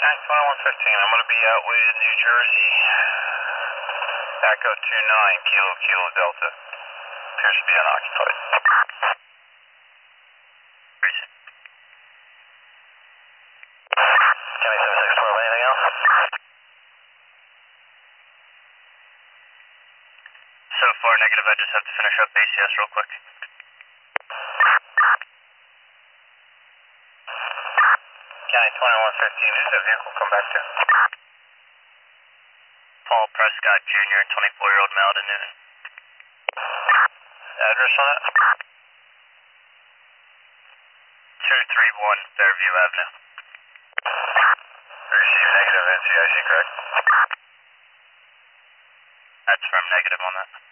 2115, I'm going to be out with New Jersey. Echo 29, Kilo Kilo Delta. Appears to be unoccupied. County 7612, anything else? So far negative, I just have to finish up ACS real quick. County 2115, who's that vehicle come back to? Paul Prescott Jr., 24-year-old male to noon. Address on it? 231 Fairview Avenue. Receive negative NCIC, correct? That's from negative on that.